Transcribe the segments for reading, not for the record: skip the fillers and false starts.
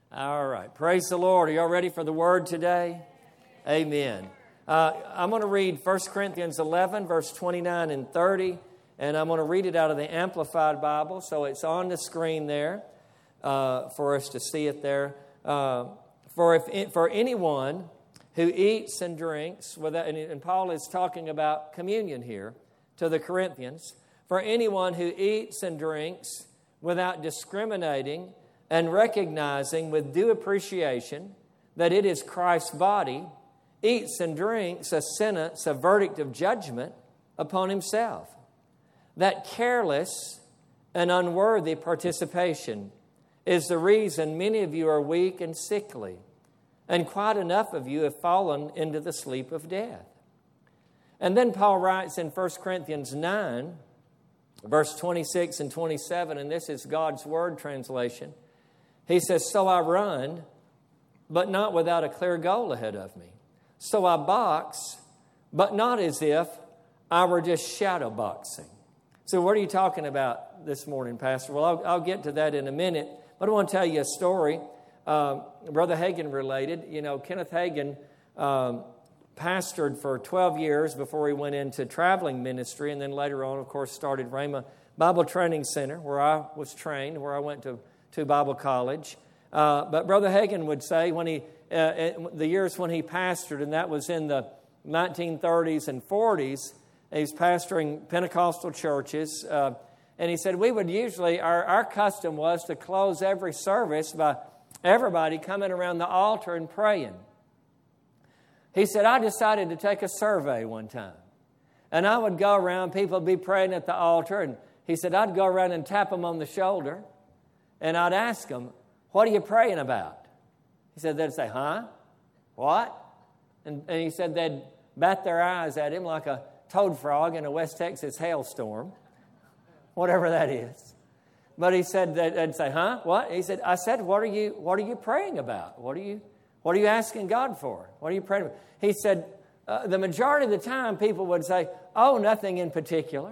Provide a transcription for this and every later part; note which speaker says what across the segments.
Speaker 1: All right. Praise the Lord. Are y'all ready for the word today? Amen. I'm going to read 1 Corinthians 11, verse 29 and 30, and I'm going to read it out of the Amplified Bible, so it's on the screen there for us to see it there. For anyone who eats and drinks, and Paul is talking about communion here to the Corinthians, for anyone who eats and drinks without discriminating and recognizing with due appreciation that it is Christ's body, eats and drinks a sentence, a verdict of judgment upon himself. That careless and unworthy participation is the reason many of you are weak and sickly, and quite enough of you have fallen into the sleep of death. And then Paul writes in 1 Corinthians 9, verse 26 and 27, and this is God's Word translation. He says, "So I run, but not without a clear goal ahead of me. So I box, but not as if I were just shadow boxing." So what are you talking about this morning, Pastor? Well, I'll get to that in a minute, but I want to tell you a story, Brother Hagin related. You know, Kenneth Hagin pastored for 12 years before he went into traveling ministry, and then later on, of course, started Rhema Bible Training Center, where I was trained, where I went to Bible college. But Brother Hagin would say when the years when he pastored, and that was in the 1930s and 40s, he was pastoring Pentecostal churches, and he said we would usually, our custom was to close every service by everybody coming around the altar and praying. He said, I decided to take a survey one time, and I would go around, people would be praying at the altar, and he said I'd go around and tap them on the shoulder, and I'd ask them, what are you praying about? He said, they'd say, huh? What? And he said they'd bat their eyes at him like a toad frog in a West Texas hailstorm, whatever that is. But he said they'd say, huh? What? He said, I said, what are you praying about? What are you asking God for? What are you praying about? He said, the majority of the time people would say, oh, nothing in particular.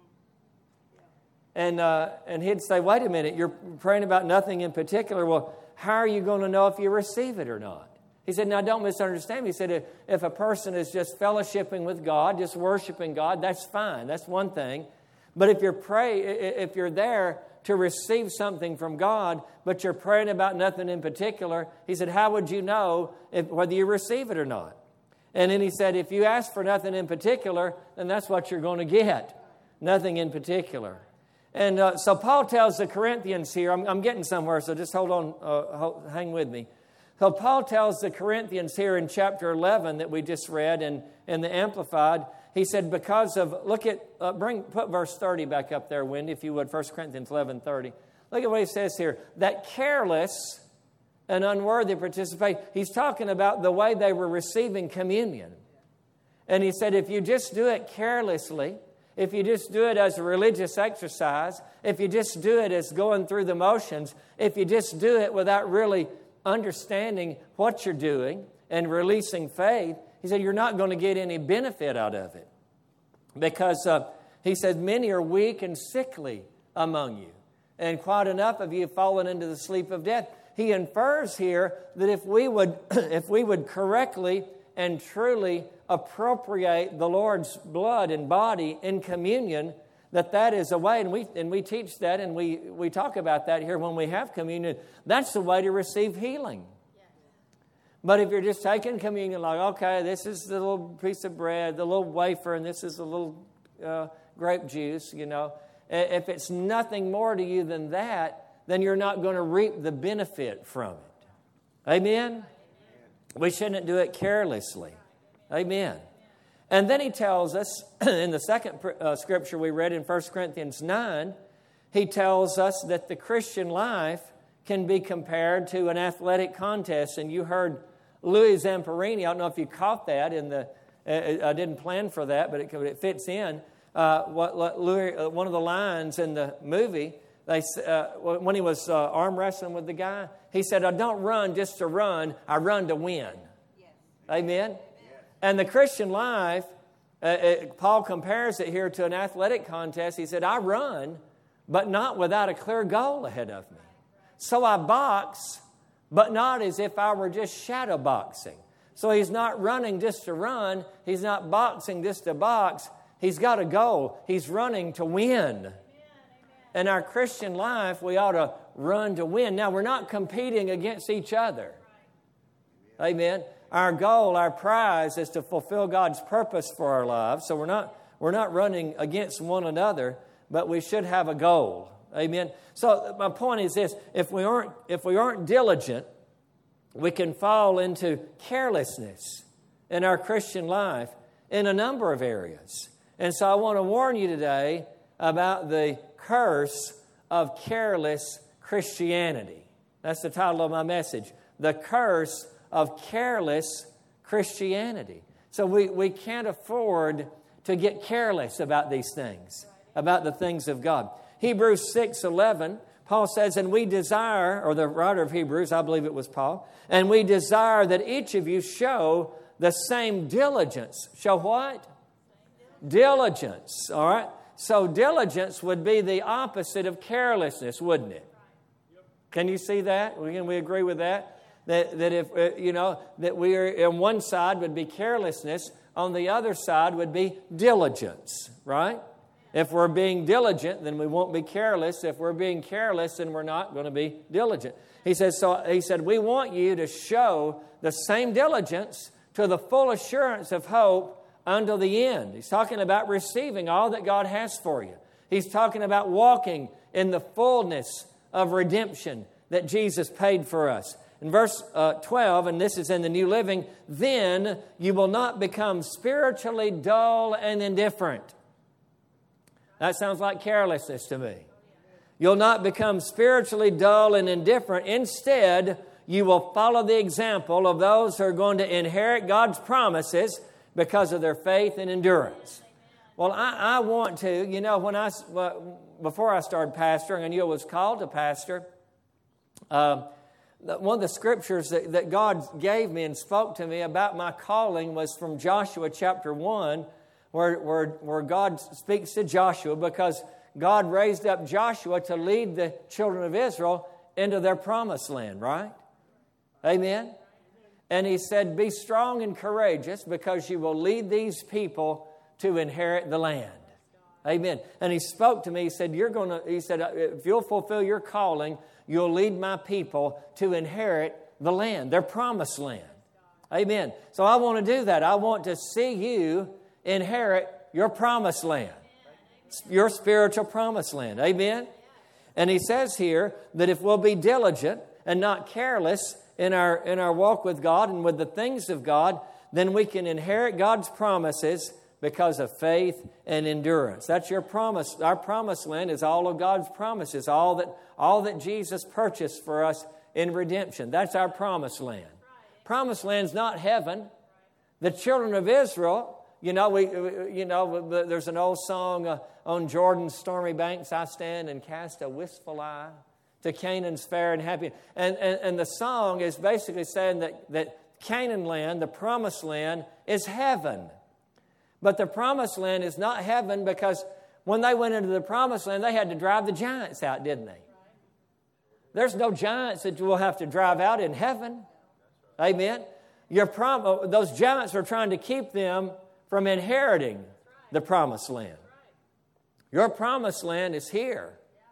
Speaker 1: And he'd say, wait a minute, you're praying about nothing in particular. Well, how are you going to know if you receive it or not? He said, now don't misunderstand me. He said, if a person is just fellowshipping with God, just worshiping God, that's fine. That's one thing. But if you're there to receive something from God, but you're praying about nothing in particular, he said, how would you know whether you receive it or not? And then he said, if you ask for nothing in particular, then that's what you're going to get. Nothing in particular. And so Paul tells the Corinthians here, I'm getting somewhere, so just hold on, hang with me. So Paul tells the Corinthians here in chapter 11 that we just read in the Amplified, he said, because of, put verse 30 back up there, Wendy, if you would, 1 Corinthians 11:30. Look at what he says here, that careless and unworthy participation. He's talking about the way they were receiving communion. And he said, if you just do it carelessly, if you just do it as a religious exercise, if you just do it as going through the motions, if you just do it without really understanding what you're doing and releasing faith, he said you're not going to get any benefit out of it. Because he said many are weak and sickly among you, and quite enough of you have fallen into the sleep of death. He infers here that if we would correctly and truly appropriate the Lord's blood and body in communion, that is a way, and we teach that, and we talk about that here when we have communion. That's the way to receive healing. But if you're just taking communion like, okay, this is the little piece of bread, the little wafer, and this is the little grape juice, you know, if it's nothing more to you than that, then you're not going to reap the benefit from it. Amen? We shouldn't do it carelessly. Amen. And then he tells us, in the second scripture we read in 1 Corinthians 9, he tells us that the Christian life can be compared to an athletic contest. And you heard Louis Zamperini, I don't know if you caught that, I didn't plan for that, but it fits in. One of the lines in the movie, when he was arm wrestling with the guy, he said, I don't run just to run, I run to win. Yes. Amen? Yes. And the Christian life, Paul compares it here to an athletic contest. He said, I run, but not without a clear goal ahead of me. So I box, but not as if I were just shadow boxing. So he's not running just to run. He's not boxing just to box. He's got a goal. He's running to win. In our Christian life, we ought to run to win. Now, we're not competing against each other. Amen. Our goal, our prize is to fulfill God's purpose for our lives. So we're not running against one another, but we should have a goal. Amen. So my point is this: if we aren't diligent, we can fall into carelessness in our Christian life in a number of areas. And so I want to warn you today about the curse of careless Christianity. That's the title of my message. The curse of careless Christianity. So we can't afford to get careless about these things, about the things of God. Hebrews 6:11, Paul says, and we desire, or the writer of Hebrews, I believe it was Paul, and we desire that each of you show the same diligence. Show what? Diligence, all right? So diligence would be the opposite of carelessness, wouldn't it? Can you see that? Can we agree with that? That if, that we are on one side would be carelessness, on the other side would be diligence, right? If we're being diligent, then we won't be careless. If we're being careless, then we're not going to be diligent. He said, we want you to show the same diligence to the full assurance of hope until the end. He's talking about receiving all that God has for you. He's talking about walking in the fullness of redemption that Jesus paid for us. In verse 12, and this is in the New Living, then you will not become spiritually dull and indifferent. That sounds like carelessness to me. You'll not become spiritually dull and indifferent. Instead, you will follow the example of those who are going to inherit God's promises because of their faith and endurance. Well, I want to, before I started pastoring, I knew I was called to pastor. One of the scriptures that God gave me and spoke to me about my calling was from Joshua chapter 1, where God speaks to Joshua because God raised up Joshua to lead the children of Israel into their promised land, right? Amen? And he said, be strong and courageous because you will lead these people to inherit the land. Amen. And he spoke to me. He said, if you'll fulfill your calling, you'll lead my people to inherit the land, their promised land. Amen. So I want to do that. I want to see you inherit your promised land, your spiritual promised land. Amen. And he says here that if we'll be diligent and not careless in our walk with God and with the things of God, then we can inherit God's promises because of faith and endurance. That's your promise. Our promised land is all of God's promises, all that Jesus purchased for us in redemption. That's our promised land. Promised land's not heaven. The children of Israel, there's an old song, on Jordan's stormy banks I stand and cast a wistful eye to Canaan's fair and happy. And the song is basically saying that Canaan land, the promised land, is heaven. But the promised land is not heaven because when they went into the promised land, they had to drive the giants out, didn't they? There's no giants that we'll have to drive out in heaven. Amen. Those giants are trying to keep them from inheriting the promised land. Your promised land is here.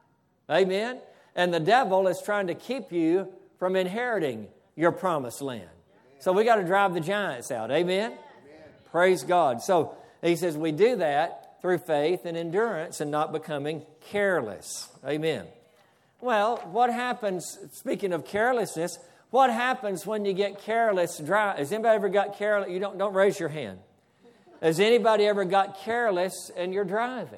Speaker 1: Amen. And the devil is trying to keep you from inheriting your promised land. So we got to drive the giants out. Amen? Praise God. So he says we do that through faith and endurance and not becoming careless. Amen. Well, what happens, speaking of carelessness, what happens when you get careless? Has anybody ever got careless? You don't raise your hand. Has anybody ever got careless and you're driving?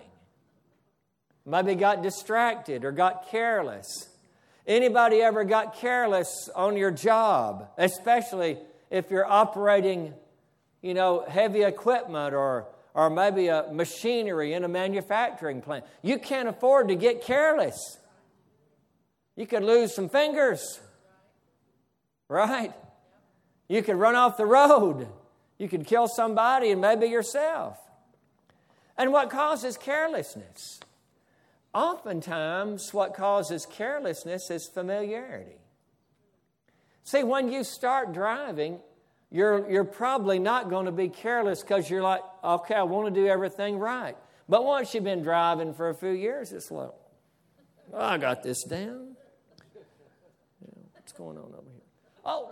Speaker 1: Maybe got distracted or got careless. Anybody ever got careless on your job, especially if you're operating, heavy equipment or maybe a machinery in a manufacturing plant? You can't afford to get careless. You could lose some fingers, right? You could run off the road. You could kill somebody and maybe yourself. And what causes carelessness? Oftentimes, what causes carelessness is familiarity. See, when you start driving, you're probably not going to be careless because you're like, okay, I want to do everything right. But once you've been driving for a few years, it's like, oh, I got this down. Yeah, what's going on over here? Oh,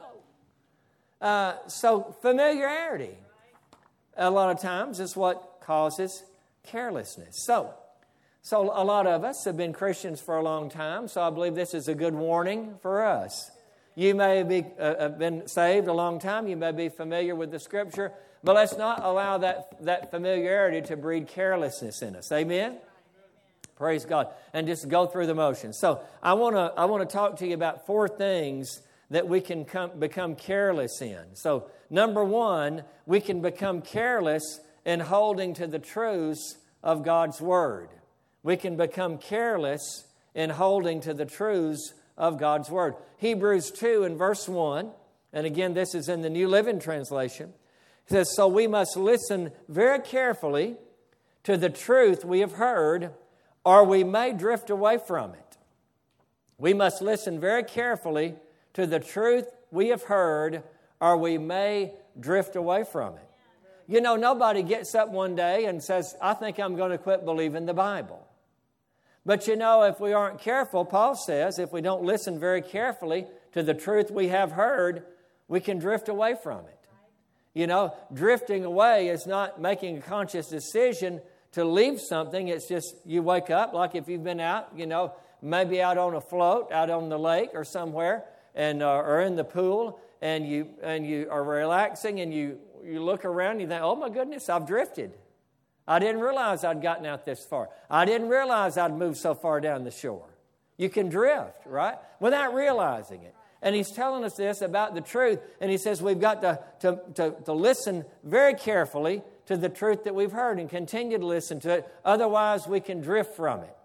Speaker 1: no. So familiarity, a lot of times, is what causes carelessness. So a lot of us have been Christians for a long time, so I believe this is a good warning for us. You may have been saved a long time. You may be familiar with the Scripture, but let's not allow that familiarity to breed carelessness in us. Amen? Praise God. And just go through the motions. So I want to talk to you about 4 things that we can become careless in. So number 1, we can become careless in holding to the truths of God's Word. We can become careless in holding to the truths of God's Word. Hebrews 2 and verse 1, and again this is in the New Living Translation, it says, so we must listen very carefully to the truth we have heard, or we may drift away from it. We must listen very carefully to the truth we have heard, or we may drift away from it. You know, nobody gets up one day and says, I think I'm going to quit believing the Bible. But you know, if we aren't careful, Paul says, if we don't listen very carefully to the truth we have heard, we can drift away from it. You know, drifting away is not making a conscious decision to leave something. It's just you wake up, like if you've been out, you know, maybe out on a float, out on the lake or somewhere, and or in the pool, and you are relaxing, and you look around and you think, oh my goodness, I've drifted. I didn't realize I'd gotten out this far. I didn't realize I'd moved so far down the shore. You can drift, right? Without realizing it. And he's telling us this about the truth. And he says we've got to listen very carefully to the truth that we've heard and continue to listen to it. Otherwise, we can drift from it.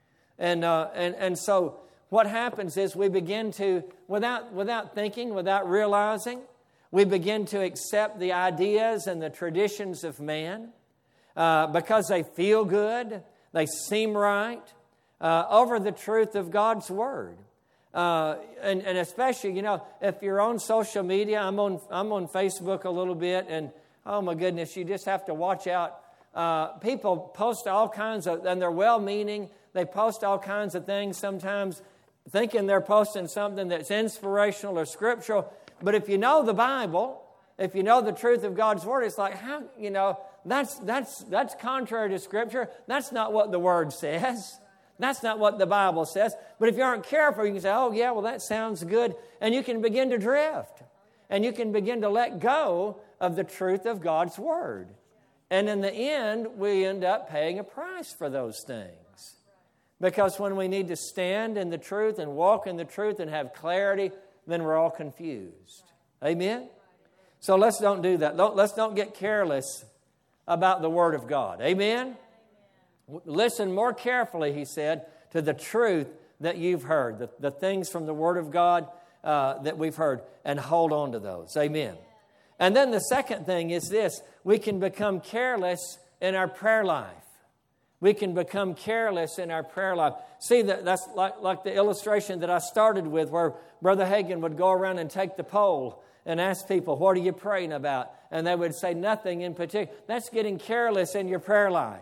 Speaker 1: And so what happens is we begin to, without thinking, without realizing, we begin to accept the ideas and the traditions of man. Because they feel good, they seem right, over the truth of God's Word. And especially, you know, if you're on social media, I'm on Facebook a little bit, and oh my goodness, you just have to watch out. People post all kinds of, and they're well-meaning, they post all kinds of things sometimes thinking they're posting something that's inspirational or scriptural. But if you know the Bible, if you know the truth of God's Word, it's like, how, you know, that's contrary to Scripture. That's not what the Word says. That's not what the Bible says. But if you aren't careful, you can say, oh, yeah, well, that sounds good. And you can begin to drift. And you can begin to let go of the truth of God's Word. And in the end, we end up paying a price for those things. Because when we need to stand in the truth and walk in the truth and have clarity, then we're all confused. Amen? So let's don't do that. Let's don't get careless about the Word of God. Amen? Listen more carefully, he said, to the truth that you've heard, the things from the Word of God that we've heard, and hold on to those. Amen. And then the second thing is this: we can become careless in our prayer life. We can become careless in our prayer life. See, that's like the illustration that I started with, where Brother Hagin would go around and take the poll and ask people, what are you praying about? And they would say nothing in particular. That's getting careless in your prayer life.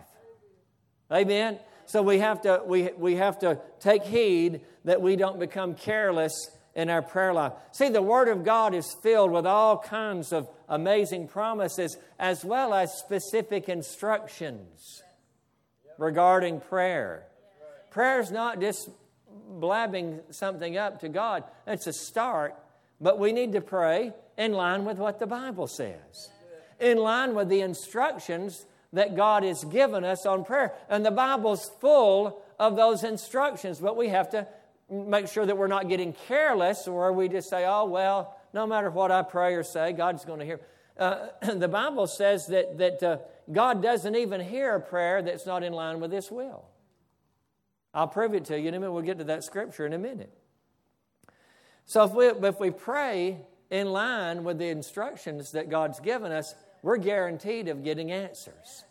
Speaker 1: Amen? So we have to take heed that we don't become careless in our prayer life. See, the Word of God is filled with all kinds of amazing promises as well as specific instructions regarding prayer. Prayer is not just blabbing something up to God. It's a start. But we need to pray in line with what the Bible says, in line with the instructions that God has given us on prayer. And the Bible's full of those instructions, but we have to make sure that we're not getting careless, or we just say, oh, well, no matter what I pray or say, God's going to hear. The Bible says that God doesn't even hear a prayer that's not in line with His will. I'll prove it to you in a minute. We'll get to that scripture in a minute. So if we pray in line with the instructions that God's given us, we're guaranteed of getting answers.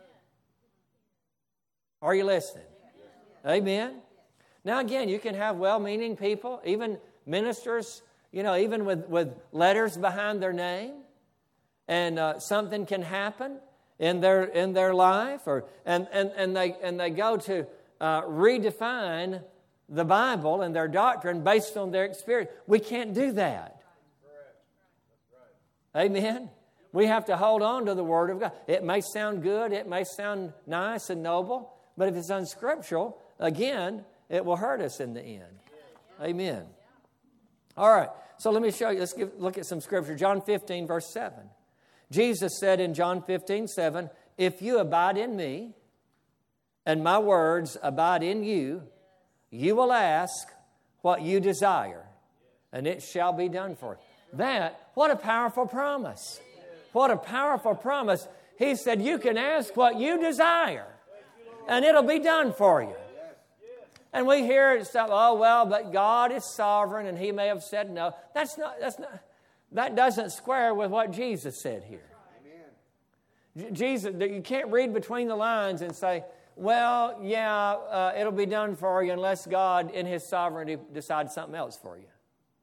Speaker 1: Are you listening? Amen? Now again, you can have well-meaning people, even ministers, even with letters behind their name, and something can happen in their life, and they go to redefine the Bible and their doctrine based on their experience. We can't do that. Amen. We have to hold on to the Word of God. It may sound good, it may sound nice and noble, but if it's unscriptural, again, it will hurt us in the end. Amen. All right, so let me show you. Let's look at some scripture. John 15, verse 7. Jesus said in John 15, 7, "If you abide in me, and my words abide in you, you will ask what you desire, and it shall be done for you." What a powerful promise. What a powerful promise. He said, you can ask what you desire, and it'll be done for you. And we hear stuff, but God is sovereign, and He may have said no. That doesn't square with what Jesus said here. Jesus, you can't read between the lines and say, it'll be done for you unless God in His sovereignty decides something else for you.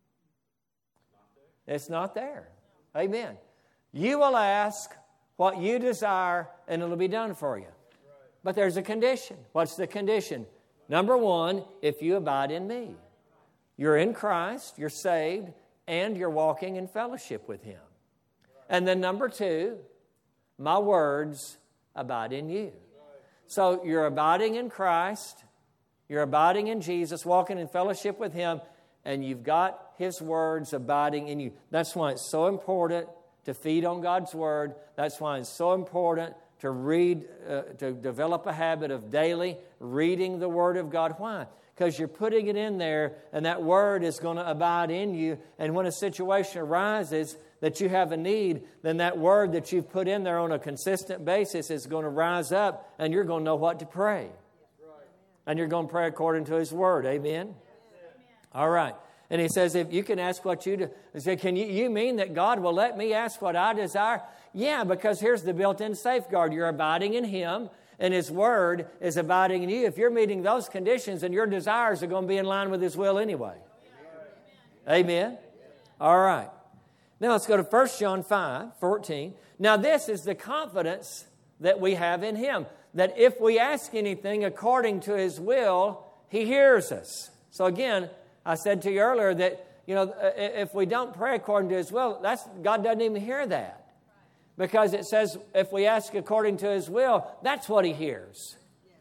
Speaker 1: It's not there. Amen. You will ask what you desire, and it'll be done for you. But there's a condition. What's the condition? Number one, if you abide in me. You're in Christ, you're saved, and you're walking in fellowship with Him. And then number two, my words abide in you. So you're abiding in Christ, you're abiding in Jesus, walking in fellowship with Him, and you've got His words abiding in you. That's why it's so important to feed on God's Word. That's why it's so important to read, to develop a habit of daily reading the Word of God. Why? Because you're putting it in there, and that Word is going to abide in you. And when a situation arises that you have a need, then that Word that you've put in there on a consistent basis is going to rise up, and you're going to know what to pray. And you're going to pray according to His Word. Amen? All right. And He says, if you can ask what you do. He said, can you mean that God will let me ask what I desire? Yeah, because here's the built-in safeguard. You're abiding in Him, and His Word is abiding in you. If you're meeting those conditions, then your desires are going to be in line with His will anyway. Amen? All right. Now let's go to 1 John 5:14. Now this is the confidence that we have in Him, that if we ask anything according to His will, He hears us. So again, I said to you earlier that, if we don't pray according to His will, God doesn't even hear that. Because it says if we ask according to His will, that's what He hears.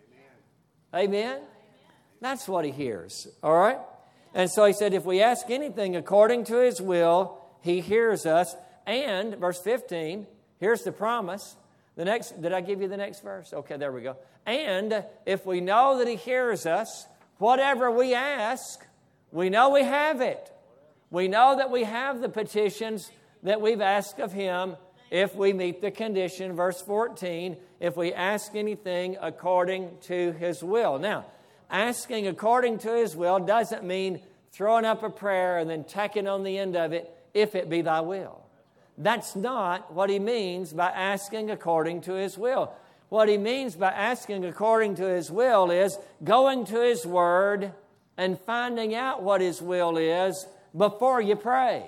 Speaker 1: Amen? That's what He hears. All right? And so He said if we ask anything according to His will, He hears us. And, verse 15, here's the promise. Did I give you the next verse? Okay, there we go. And if we know that He hears us, whatever we ask, we know we have it. We know that we have the petitions that we've asked of Him if we meet the condition, verse 14, if we ask anything according to His will. Now, asking according to His will doesn't mean throwing up a prayer and then tacking on the end of it, if it be Thy will. That's not what He means by asking according to His will. What He means by asking according to His will is going to His Word and finding out what His will is before you pray.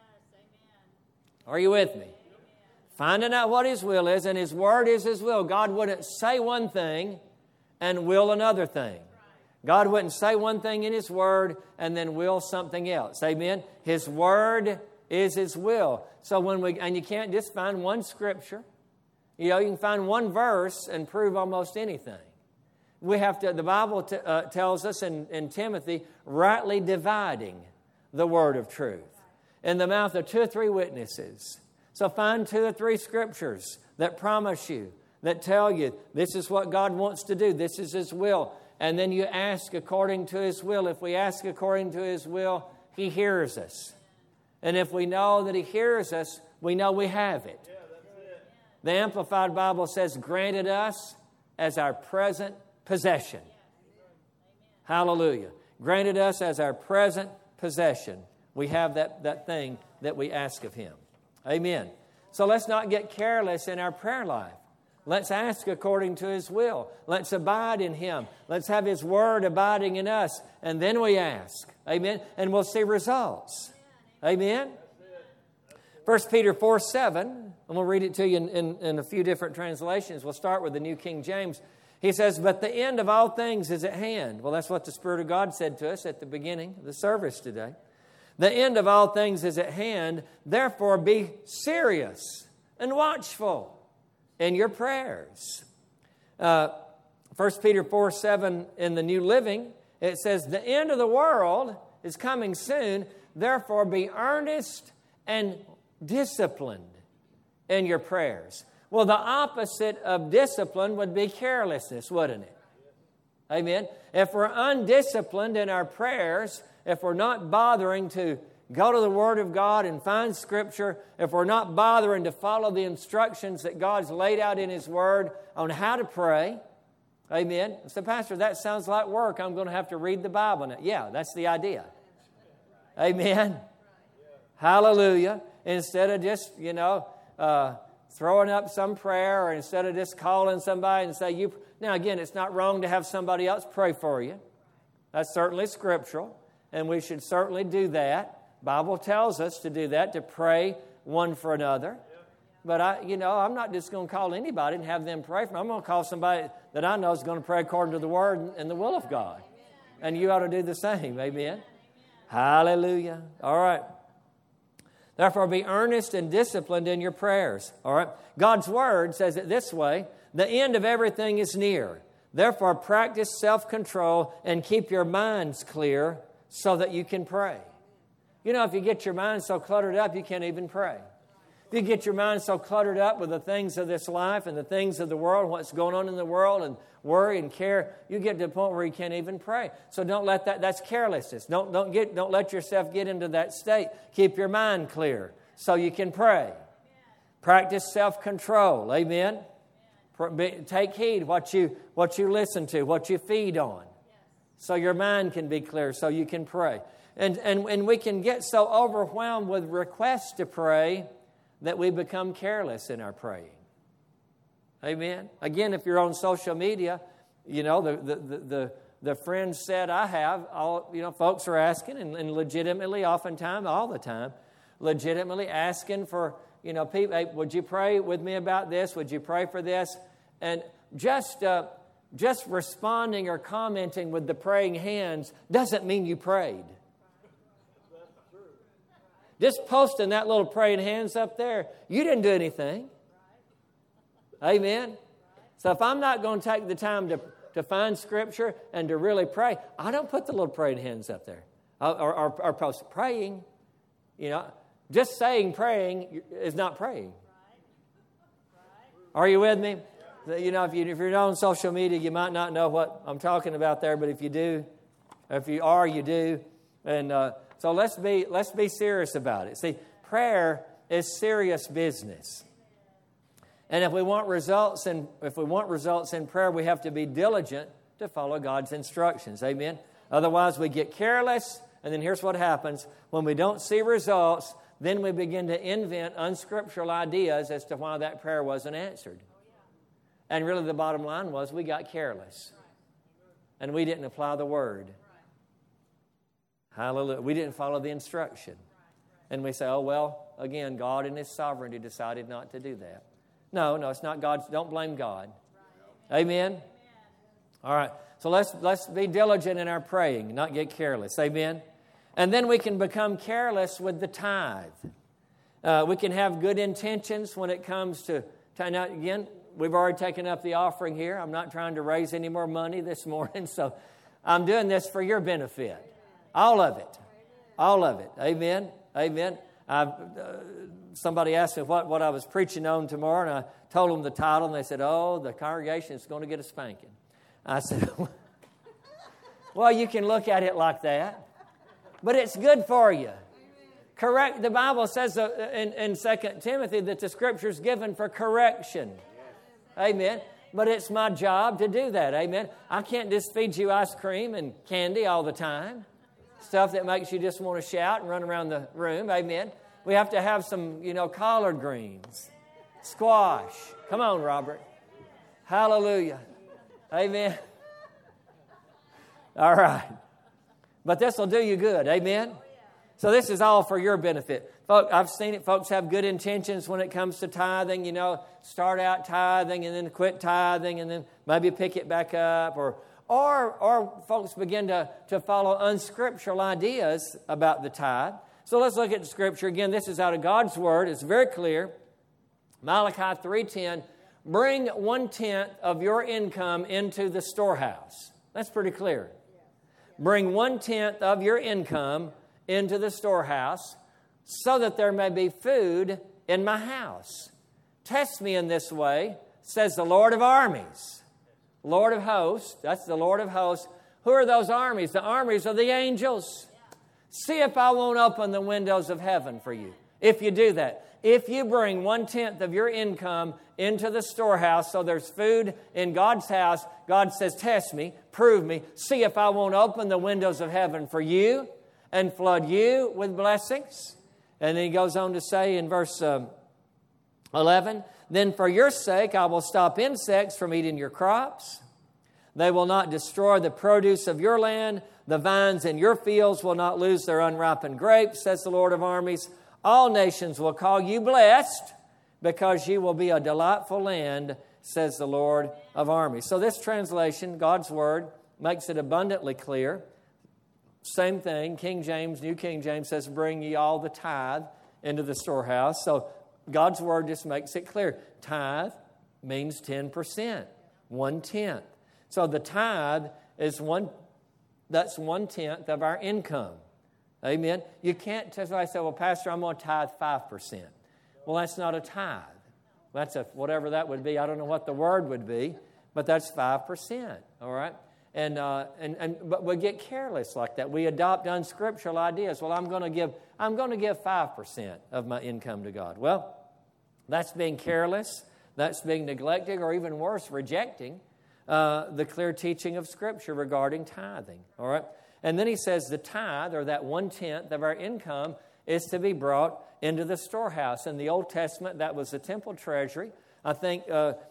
Speaker 1: Are you with me? Finding out what His will is, and His Word is His will. God wouldn't say one thing and will another thing. God wouldn't say one thing in His Word and then will something else. Amen? His Word is His will. So and you can't just find one scripture. You can find one verse and prove almost anything. We have to, the Bible tells us in Timothy, rightly dividing the word of truth in the mouth of 2 or 3 witnesses. So find 2 or 3 scriptures that promise you, that tell you this is what God wants to do, this is His will. And then you ask according to His will. If we ask according to His will, He hears us. And if we know that He hears us, we know we have it. The Amplified Bible says, granted us as our present possession. Hallelujah. Granted us as our present possession. We have that thing that we ask of Him. Amen. So let's not get careless in our prayer life. Let's ask according to His will. Let's abide in Him. Let's have His Word abiding in us. And then we ask. Amen. And we'll see results. Amen? 1 Peter 4:7, I'm going to read it to you in a few different translations. We'll start with the New King James. He says, but the end of all things is at hand. Well, that's what the Spirit of God said to us at the beginning of the service today. The end of all things is at hand. Therefore, be serious and watchful in your prayers. 1 Peter 4:7 in the New Living, it says, the end of the world is coming soon. Therefore, be earnest and disciplined in your prayers. Well, the opposite of discipline would be carelessness, wouldn't it? Amen. If we're undisciplined in our prayers, if we're not bothering to go to the Word of God and find Scripture, if we're not bothering to follow the instructions that God's laid out in His Word on how to pray, amen. So, Pastor, that sounds like work. I'm going to have to read the Bible now. Yeah, that's the idea. Amen. Hallelujah. Instead of just, throwing up some prayer, or instead of just calling somebody and say, Now, again, it's not wrong to have somebody else pray for you. That's certainly scriptural, and we should certainly do that. Bible tells us to do that, to pray one for another. But I'm not just going to call anybody and have them pray for me. I'm going to call somebody that I know is going to pray according to the Word and the will of God. And you ought to do the same. Amen. Hallelujah. All right. Therefore, be earnest and disciplined in your prayers. All right. God's Word says it this way: the end of everything is near. Therefore, practice self-control and keep your minds clear so that you can pray. If you get your mind so cluttered up, you can't even pray. If you get your mind so cluttered up with the things of this life and the things of the world, what's going on in the world, and worry and care, you get to the point where you can't even pray. So don't let that's carelessness. Don't let yourself get into that state. Keep your mind clear so you can pray. Practice self-control. Amen. Take heed what you listen to, what you feed on, so your mind can be clear, so you can pray. And we can get so overwhelmed with requests to pray that we become careless in our praying. Amen. Again, if you're on social media, the friends set I have, folks are asking, and legitimately, oftentimes, all the time, legitimately asking for, people, hey, would you pray with me about this? Would you pray for this? And just responding or commenting with the praying hands doesn't mean you prayed. Just posting that little praying hands up there, you didn't do anything. Amen. So if I'm not going to take the time to find Scripture and to really pray, I don't put the little praying hands up there or post praying. Just saying praying is not praying. Are you with me? If you're on social media, you might not know what I'm talking about there, but if you do, if you are, you do. And so let's be serious about it. See, prayer is serious business. And if we want results in prayer, we have to be diligent to follow God's instructions. Amen. Otherwise, we get careless, and then here's what happens: when we don't see results, then we begin to invent unscriptural ideas as to why that prayer wasn't answered. And really, the bottom line was we got careless, and we didn't apply the Word. Hallelujah. We didn't follow the instruction. And we say, oh, well, again, God in His sovereignty decided not to do that. No, it's not God's. Don't blame God. Amen? All right. So let's be diligent in our praying, not get careless. Amen? And then we can become careless with the tithe. We can have good intentions when it comes to tithe. Now, again, we've already taken up the offering here. I'm not trying to raise any more money this morning, so I'm doing this for your benefit. All of it. All of it. Amen? Amen? Somebody asked me what I was preaching on tomorrow, and I told them the title, and they said, oh, the congregation is going to get a spanking. I said, well, you can look at it like that, but it's good for you. Correct. The Bible says in 2 Timothy that the Scripture is given for correction. Amen. But it's my job to do that. Amen. I can't just feed you ice cream and candy all the time. Stuff that makes you just want to shout and run around the room. Amen. We have to have some, collard greens, squash. Come on, Robert. Hallelujah. Amen. All right. But this will do you good. Amen. So this is all for your benefit. Folks, I've seen it. Folks have good intentions when it comes to tithing. You know, start out tithing and then quit tithing and then maybe pick it back up. Or folks begin to follow unscriptural ideas about the tithe. So let's look at the Scripture. Again, this is out of God's Word. It's very clear. Malachi 3:10, bring 1/10 of your income into the storehouse. That's pretty clear. Bring 1/10 of your income into the storehouse so that there may be food in my house. Test me in this way, says the Lord of armies. Lord of hosts, that's the Lord of hosts. Who are those armies? The armies are the angels. See if I won't open the windows of heaven for you. If you do that. If you bring 1/10 of your income into the storehouse so there's food in God's house, God says, test me, prove me, see if I won't open the windows of heaven for you and flood you with blessings. And then he goes on to say in verse 11, then for your sake I will stop insects from eating your crops. They will not destroy the produce of your land. The vines in your fields will not lose their unripened grapes, says the Lord of armies. All nations will call you blessed because you will be a delightful land, says the Lord of armies. So this translation, God's Word, makes it abundantly clear. Same thing, King James, New King James says, bring ye all the tithe into the storehouse. So God's Word just makes it clear. Tithe means 10%, 1/10. So the tithe is that's 1/10 of our income. Amen. You can't tell somebody, say, well, Pastor, I'm going to tithe 5%. Well, that's not a tithe. That's whatever that would be. I don't know what the word would be, but that's 5%. All right. But we get careless like that. We adopt unscriptural ideas. Well, I'm going to give 5% of my income to God. Well, that's being careless. That's being neglecting, or even worse, rejecting the clear teaching of Scripture regarding tithing. All right. And then he says the tithe, or that 1/10 of our income, is to be brought into the storehouse. In the Old Testament, that was the temple treasury. I think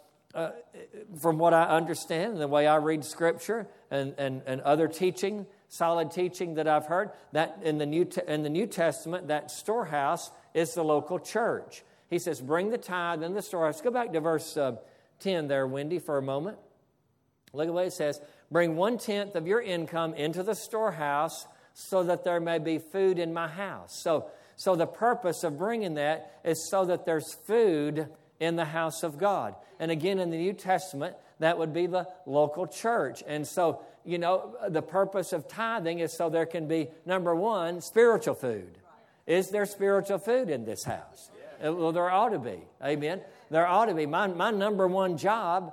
Speaker 1: from what I understand and the way I read Scripture and other teaching, solid teaching that I've heard, that in the New Testament, that storehouse is the local church. He says, bring the tithe in the storehouse. Go back to verse 10 there, Wendy, for a moment. Look at what it says. Bring 1/10 of your income into the storehouse so that there may be food in my house. So the purpose of bringing that is so that there's food in the house of God. And again, in the New Testament, that would be the local church. And so, you know, the purpose of tithing is so there can be, number one, spiritual food. Is there spiritual food in this house? Well, there ought to be. Amen. There ought to be. My number one job,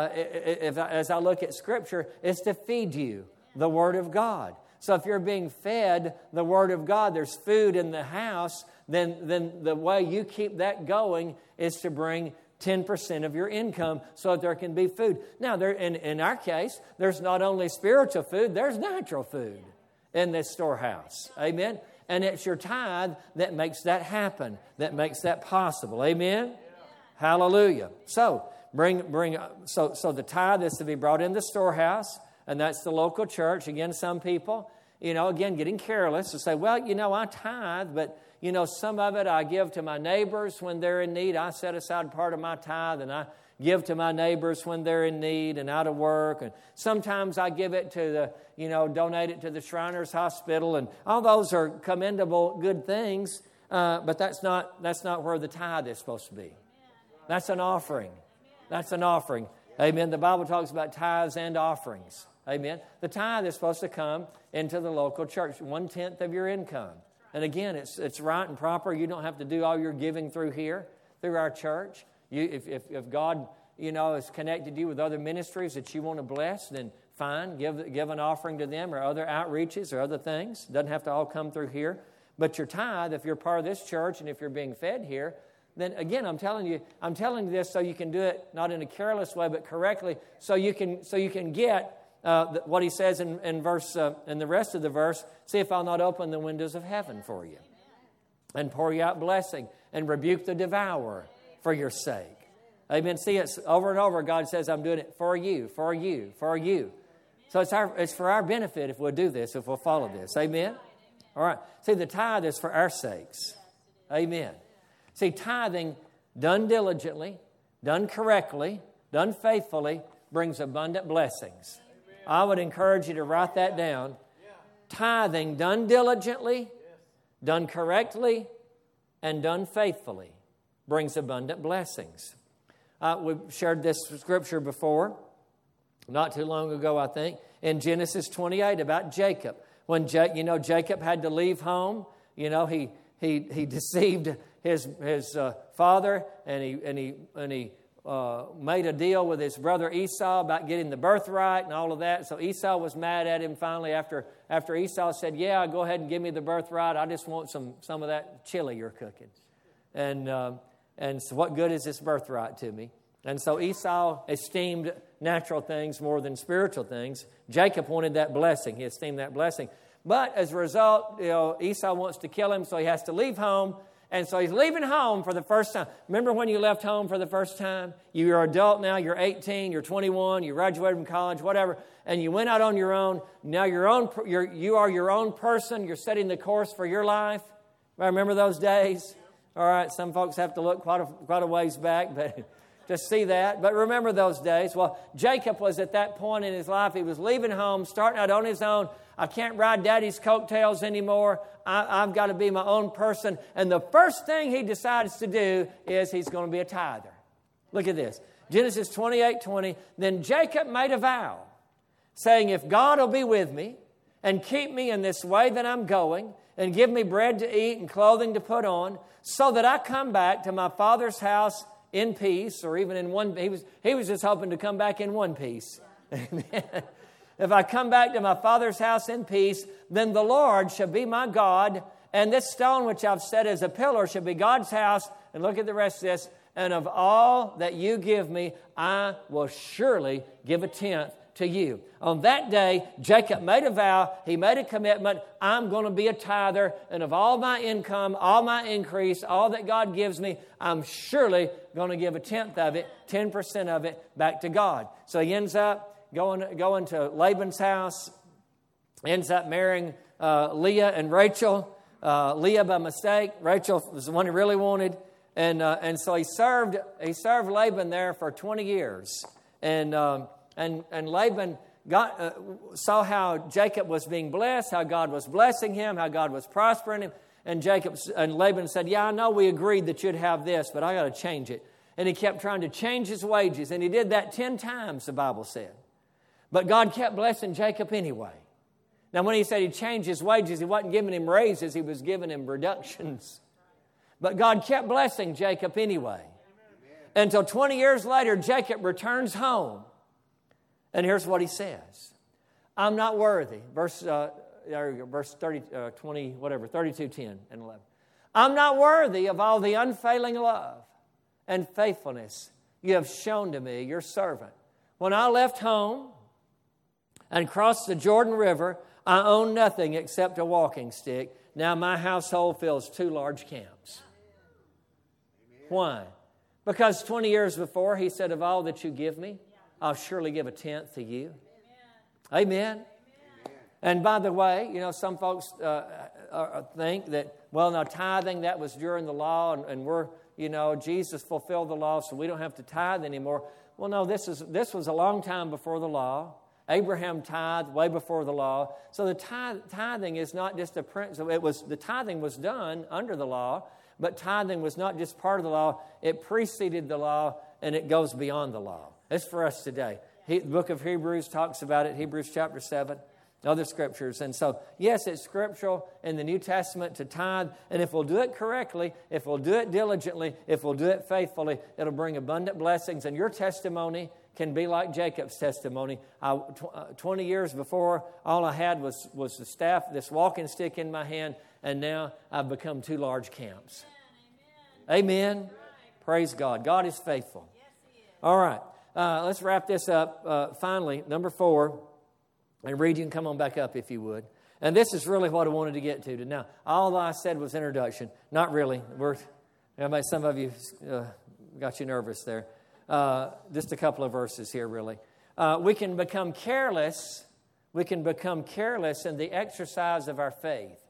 Speaker 1: as I look at Scripture, is to feed you the Word of God. So if you're being fed the Word of God, there's food in the house, then the way you keep that going is to bring 10% of your income so that there can be food. Now, in our case, there's not only spiritual food, there's natural food in this storehouse. Amen? And it's your tithe that makes that happen, that makes that possible. Amen? Yeah. Hallelujah. So, so the tithe is to be brought in the storehouse, and that's the local church. Again, some people, getting careless to say, well, I tithe, but, some of it I give to my neighbors when they're in need. I set aside part of my tithe, and I give to my neighbors when they're in need and out of work. And sometimes I give it to donate it to the Shriners Hospital. And all those are commendable, good things, but that's not where the tithe is supposed to be. That's an offering. That's an offering. Amen. The Bible talks about tithes and offerings. Amen. The tithe is supposed to come into the local church, 1/10 of your income. And again, it's right and proper. You don't have to do all your giving through here, through our church. If God, has connected you with other ministries that you want to bless, then fine, give an offering to them, or other outreaches or other things. It doesn't have to all come through here. But your tithe, if you're part of this church and if you're being fed here, then again, I'm telling you this so you can do it not in a careless way, but correctly, so you can get what he says in the rest of the verse. See if I'll not open the windows of heaven for you, and pour you out blessing, and rebuke the devourer for your sake. Amen. See, it's over and over. God says, I'm doing it for you, for you, for you. So it's for our benefit if we'll do this, if we'll follow this. Amen. All right. See, the tithe is for our sakes. Amen. See, tithing done diligently, done correctly, done faithfully, brings abundant blessings. I would encourage you to write that down. Tithing done diligently, done correctly, and done faithfully brings abundant blessings. We've shared this scripture before, not too long ago, I think, in Genesis 28 about Jacob. When Jacob had to leave home, he deceived his father, and he made a deal with his brother Esau about getting the birthright and all of that. So Esau was mad at him finally after Esau said, "Yeah, go ahead and give me the birthright. I just want some of that chili you're cooking." And so what good is this birthright to me? And so Esau esteemed natural things more than spiritual things. Jacob wanted that blessing. He esteemed that blessing. But as a result, Esau wants to kill him, so he has to leave home. And so he's leaving home for the first time. Remember when you left home for the first time? You're an adult now, you're 18, you're 21, you graduated from college, whatever, and you went out on your own. Now you are your own person. You're setting the course for your life. Remember those days? All right, some folks have to look quite a ways back, but just see that. But remember those days. Well, Jacob was at that point in his life. He was leaving home, starting out on his own. I can't ride Daddy's coattails anymore. I've got to be my own person. And the first thing he decides to do is he's going to be a tither. Look at this. Genesis 28:20. Then Jacob made a vow, saying, "If God will be with me and keep me in this way that I'm going, and give me bread to eat and clothing to put on, so that I come back to my father's house in peace," or even in one. He was just hoping to come back in one piece. Amen. "If I come back to my father's house in peace, then the Lord shall be my God, and this stone which I've set as a pillar shall be God's house." And look at the rest of this. "And of all that you give me, I will surely give a tenth to you." On that day, Jacob made a vow. He made a commitment. I'm going to be a tither, and of all my income, all my increase, all that God gives me, I'm surely going to give a tenth of it, 10% of it, back to God. So he ends up going to Laban's house, ends up marrying Leah and Rachel. Leah by mistake. Rachel was the one he really wanted. And so he served Laban there for 20 years. And Laban saw how Jacob was being blessed, how God was blessing him, how God was prospering him. And Laban said, "Yeah, I know we agreed that you'd have this, but I got to change it." And he kept trying to change his wages. And he did that 10 times, the Bible said. But God kept blessing Jacob anyway. Now, when he said he changed his wages, he wasn't giving him raises, he was giving him reductions. But God kept blessing Jacob anyway. Until 20 years later, Jacob returns home. And here's what he says. "I'm not worthy." Verse 30, 20, whatever, 32, 10 and 11. "I'm not worthy of all the unfailing love and faithfulness you have shown to me, your servant. When I left home and crossed the Jordan River, I owned nothing except a walking stick. Now my household fills 2 large camps." Why? Because 20 years before, he said, "Of all that you give me, I'll surely give a tenth to you." Amen. And by the way, some folks think that, well, now tithing, that was during the law, and we're, Jesus fulfilled the law, so we don't have to tithe anymore. Well, no, this was a long time before the law. Abraham tithed way before the law. So the tithing is not just a principle. The tithing was done under the law, but tithing was not just part of the law. It preceded the law, and it goes beyond the law. It's for us today. The book of Hebrews talks about it, Hebrews chapter 7, other scriptures. And so, yes, it's scriptural in the New Testament to tithe. And if we'll do it correctly, if we'll do it diligently, if we'll do it faithfully, it'll bring abundant blessings. And your testimony can be like Jacob's testimony. 20 years before, all I had was the staff, this walking stick in my hand, and now I've become 2 large camps. Amen. Amen. Praise God. God is faithful. Yes, He is. All right. Let's wrap this up. Finally, number 4. And Reed, you can come on back up if you would. And this is really what I wanted to get to. Now, all I said was introduction. Not really. Some of you got you nervous there. Just a couple of verses here, really. We can become careless. We can become careless in the exercise of our faith.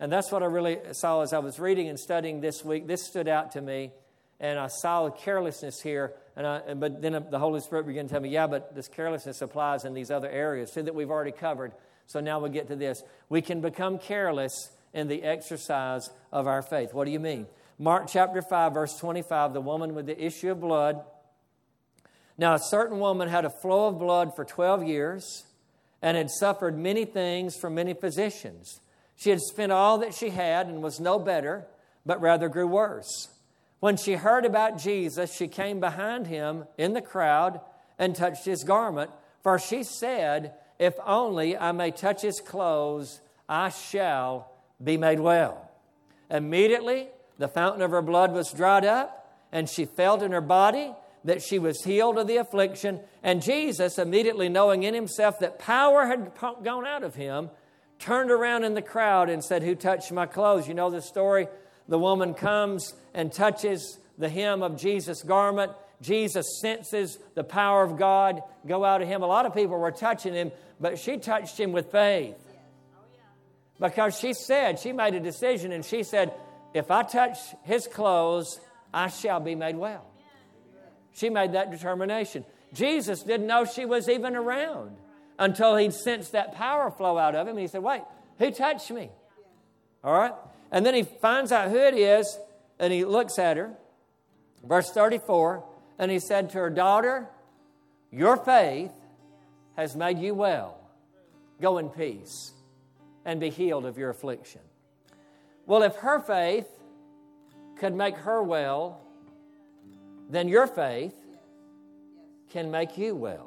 Speaker 1: And that's what I really saw as I was reading and studying this week. This stood out to me, and I saw carelessness here. But then the Holy Spirit began to tell me, yeah, but this carelessness applies in these other areas too that we've already covered. So now we get to this. We can become careless in the exercise of our faith. What do you mean? Mark chapter 5, verse 25, the woman with the issue of blood. Now a certain woman had a flow of blood for 12 years and had suffered many things from many physicians. She had spent all that she had and was no better, but rather grew worse. When she heard about Jesus, she came behind him in the crowd and touched his garment, for she said, if only I may touch his clothes, I shall be made well. Immediately, the fountain of her blood was dried up, and she felt in her body that she was healed of the affliction. And Jesus, immediately knowing in himself that power had gone out of him, turned around in the crowd and said, who touched my clothes? You know the story? The woman comes and touches the hem of Jesus' garment. Jesus senses the power of God go out of him. A lot of people were touching him, but she touched him with faith. Because she made a decision, and she said, if I touch his clothes, I shall be made well. She made that determination. Jesus didn't know she was even around until he'd sensed that power flow out of him. And he said, wait, who touched me? All right? And then he finds out who it is, and he looks at her. Verse 34, and he said to her, daughter, your faith has made you well. Go in peace and be healed of your affliction. Well, if her faith could make her well, then your faith can make you well.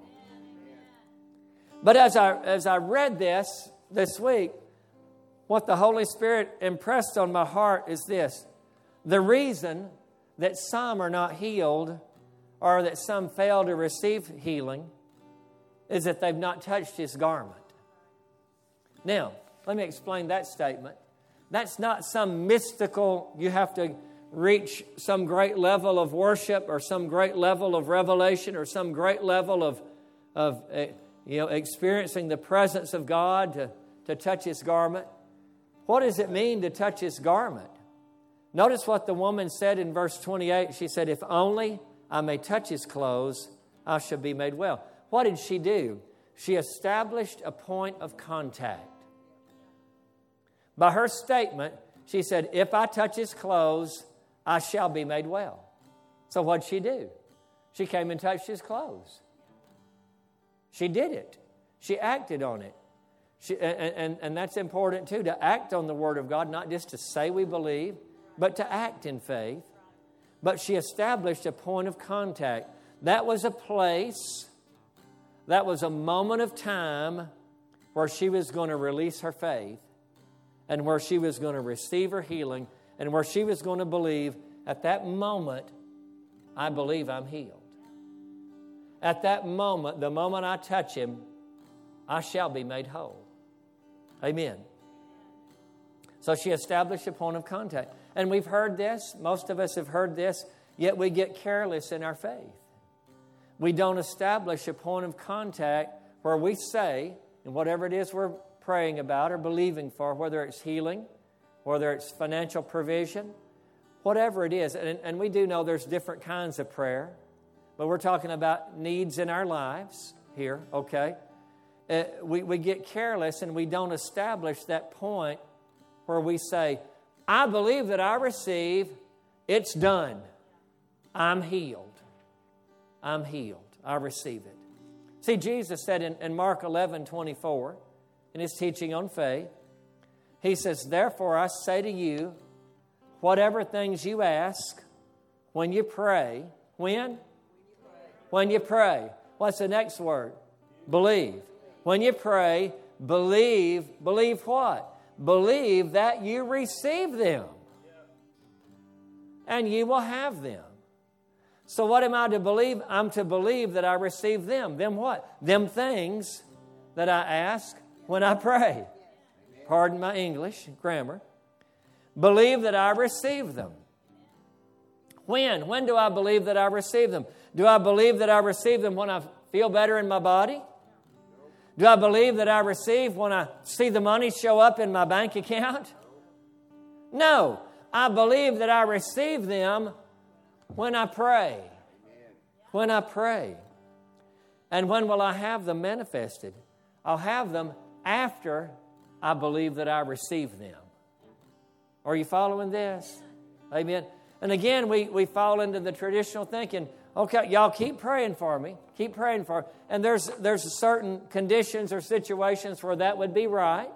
Speaker 1: But as I read this week, what the Holy Spirit impressed on my heart is this. The reason that some are not healed or that some fail to receive healing is that they've not touched his garment. Now, let me explain that statement. That's not some mystical, you have to reach some great level of worship or some great level of revelation or some great level of experiencing the presence of God to touch his garment. What does it mean to touch his garment? Notice what the woman said in verse 28. She said, if only I may touch his clothes, I shall be made well. What did she do? She established a point of contact. By her statement, she said, if I touch his clothes, I shall be made well. So what did she do? She came and touched his clothes. She did it. She acted on it. And that's important too, to act on the Word of God, not just to say we believe, but to act in faith. But she established a point of contact. That was a place, that was a moment of time where she was going to release her faith and where she was going to receive her healing and where she was going to believe, at that moment, I believe I'm healed. At that moment, the moment I touch him, I shall be made whole. Amen. So she established a point of contact. And we've heard this, most of us have heard this, yet we get careless in our faith. We don't establish a point of contact where we say, and whatever it is we're praying about or believing for, whether it's healing, whether it's financial provision, whatever it is. And we do know there's different kinds of prayer, but we're talking about needs in our lives here, okay? We get careless and we don't establish that point where we say, I believe that I receive, it's done. I'm healed. I'm healed. I receive it. See, Jesus said in Mark 11:24, in his teaching on faith, he says, therefore I say to you, whatever things you ask when you pray, when? When you pray. What's the next word? Believe. When you pray, believe. Believe what? Believe that you receive them. And you will have them. So what am I to believe? I'm to believe that I receive them. Them what? Them things that I ask when I pray. Pardon my English grammar. Believe that I receive them. When? When do I believe that I receive them? Do I believe that I receive them when I feel better in my body? Do I believe that I receive when I see the money show up in my bank account? No, I believe that I receive them when I pray. When I pray. And when will I have them manifested? I'll have them after I believe that I receive them. Are you following this? Amen. And again, we fall into the traditional thinking, okay, y'all keep praying for me. Keep praying for me. And there's certain conditions or situations where that would be right.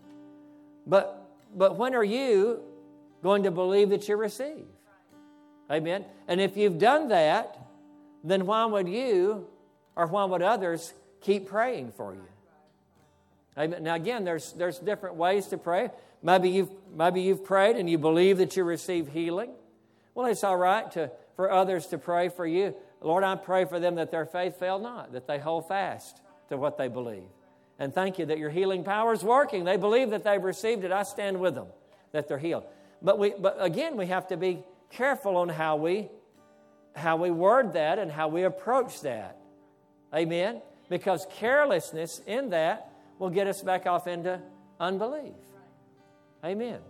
Speaker 1: But when are you going to believe that you receive? Amen. And if you've done that, then why would you or why would others keep praying for you? Amen. Now again, there's different ways to pray. Maybe you've prayed and you believe that you receive healing. Well, it's all right for others to pray for you. Lord, I pray for them that their faith fail not, that they hold fast to what they believe. And thank you that your healing power is working. They believe that they've received it. I stand with them, that they're healed. But again, we have to be careful on how we word that and how we approach that. Amen? Because carelessness in that will get us back off into unbelief. Amen.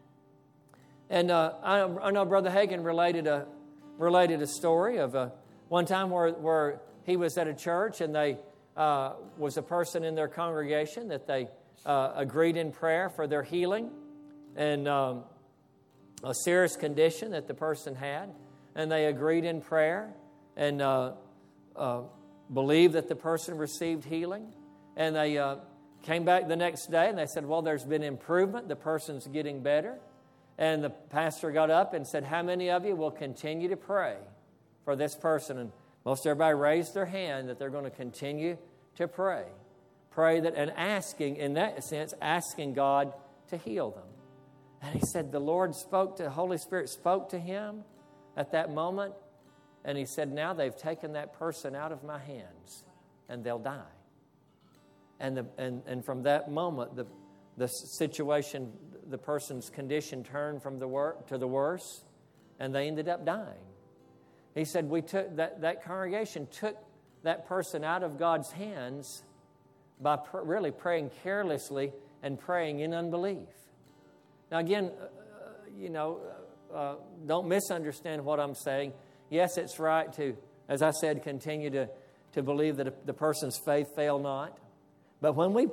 Speaker 1: And I know Brother Hagin related a story of one time where he was at a church and they was a person in their congregation that they agreed in prayer for their healing and a serious condition that the person had, and they agreed in prayer and believed that the person received healing, and they came back the next day and they said, well, there's been improvement, the person's getting better. And the pastor got up and said, how many of you will continue to pray for this person? And most everybody raised their hand that they're going to continue to pray. Pray that, and asking, in that sense, asking God to heal them. And he said the Holy Spirit spoke to him at that moment. And he said, now they've taken that person out of my hands and they'll die. And from that moment, the situation, the person's condition turned from to the worse, and they ended up dying. He said we took that congregation took that person out of God's hands by really praying carelessly and praying in unbelief. Now again, don't misunderstand what I'm saying. Yes, it's right to, as I said, continue to believe that the person's faith fail not. But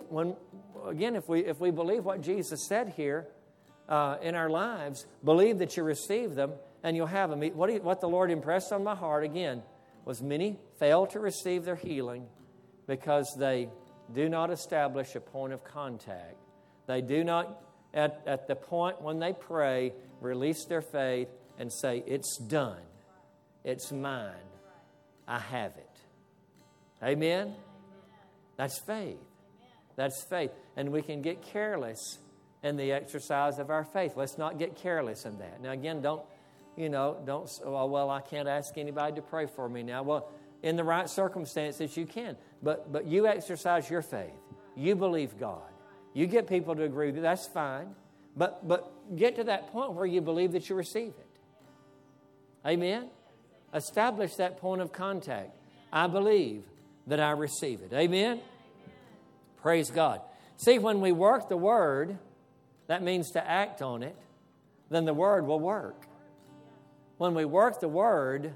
Speaker 1: if we believe what Jesus said here in our lives, believe that you receive them and you'll have them. What the Lord impressed on my heart again was many fail to receive their healing because they do not establish a point of contact. They do not, at the point when they pray, release their faith and say, it's done. It's mine. I have it. Amen? That's faith. That's faith. And we can get careless in the exercise of our faith. Let's not get careless in that. Now, again, I can't ask anybody to pray for me now. Well, in the right circumstances, you can. But you exercise your faith. You believe God. You get people to agree with you. That's fine. But get to that point where you believe that you receive it. Amen? Establish that point of contact. I believe that I receive it. Amen? Praise God. See, when we work the Word, that means to act on it, then the Word will work. When we work the Word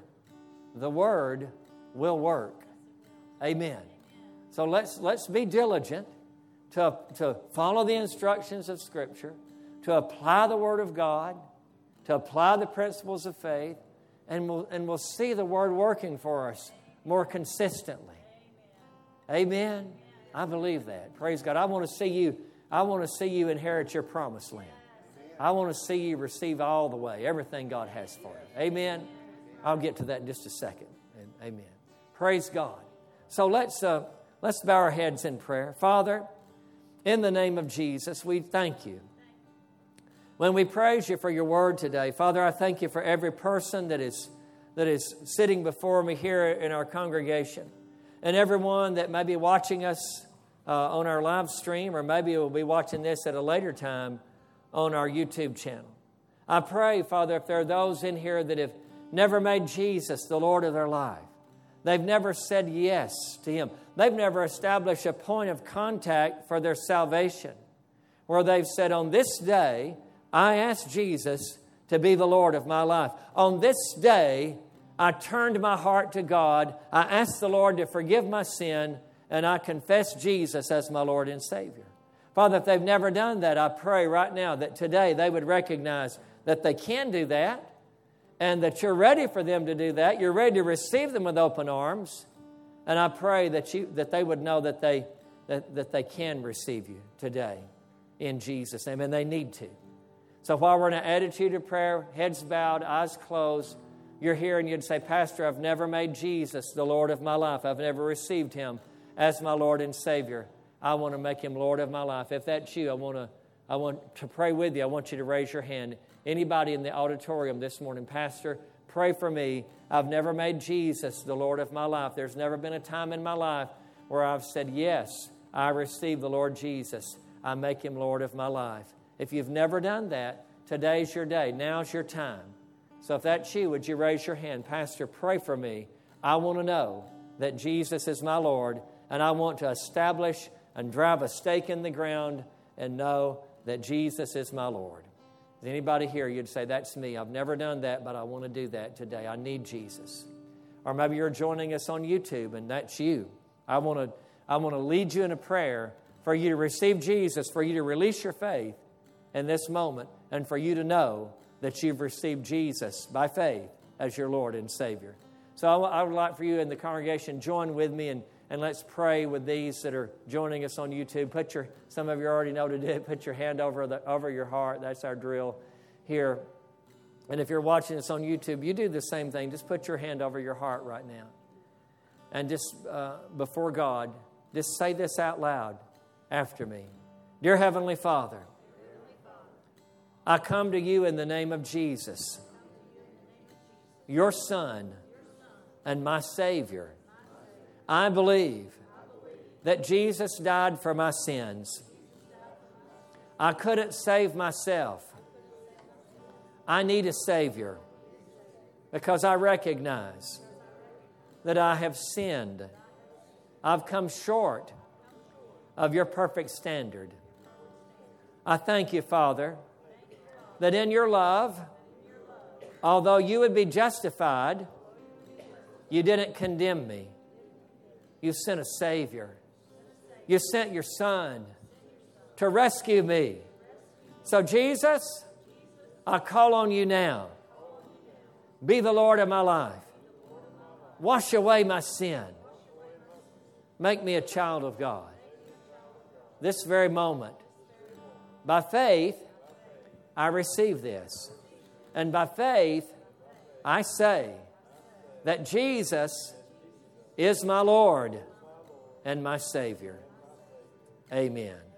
Speaker 1: will work. Amen. So let's be diligent to follow the instructions of Scripture, to apply the Word of God, to apply the principles of faith, and we'll see the Word working for us more consistently. Amen. I believe that. Praise God. I want to see you inherit your promised land. I want to see you receive all the way, everything God has for you. Amen. I'll get to that in just a second. Amen. Praise God. So let's bow our heads in prayer. Father, in the name of Jesus, we thank you. When we praise you for your word today, Father, I thank you for every person that is sitting before me here in our congregation. And everyone that may be watching us on our live stream, or maybe will be watching this at a later time on our YouTube channel. I pray, Father, if there are those in here that have never made Jesus the Lord of their life, they've never said yes to Him, they've never established a point of contact for their salvation, where they've said, on this day, I ask Jesus to be the Lord of my life. On this day, I turned my heart to God. I asked the Lord to forgive my sin, and I confess Jesus as my Lord and Savior. Father, if they've never done that, I pray right now that today they would recognize that they can do that and that you're ready for them to do that. You're ready to receive them with open arms. And I pray that they would know that they can receive you today in Jesus' name, and they need to. So while we're in an attitude of prayer, heads bowed, eyes closed, you're here and you'd say, Pastor, I've never made Jesus the Lord of my life. I've never received Him as my Lord and Savior. I want to make Him Lord of my life. If that's you, I want to pray with you. I want you to raise your hand. Anybody in the auditorium this morning, Pastor, pray for me. I've never made Jesus the Lord of my life. There's never been a time in my life where I've said, yes, I receive the Lord Jesus. I make Him Lord of my life. If you've never done that, today's your day. Now's your time. So if that's you, would you raise your hand? Pastor, pray for me. I want to know that Jesus is my Lord, and I want to establish and drive a stake in the ground and know that Jesus is my Lord. Is anybody here, you'd say, that's me. I've never done that, but I want to do that today. I need Jesus. Or maybe you're joining us on YouTube, and that's you. I want to lead you in a prayer for you to receive Jesus, for you to release your faith in this moment, and for you to know that you've received Jesus by faith as your Lord and Savior. So I would like for you in the congregation, join with me and let's pray with these that are joining us on YouTube. Some of you already know to do it. Put your hand over your heart. That's our drill here. And if you're watching us on YouTube, you do the same thing. Just put your hand over your heart right now. And just before God, just say this out loud after me. Dear Heavenly Father, I come to you in the name of Jesus, your Son and my Savior. I believe that Jesus died for my sins. I couldn't save myself. I need a Savior because I recognize that I have sinned. I've come short of your perfect standard. I thank you, Father, that in your love, although you would be justified, you didn't condemn me. You sent a Savior. You sent your Son to rescue me. So Jesus, I call on you now. Be the Lord of my life. Wash away my sin. Make me a child of God. This very moment, by faith, I receive this. And by faith, I say that Jesus is my Lord and my Savior. Amen.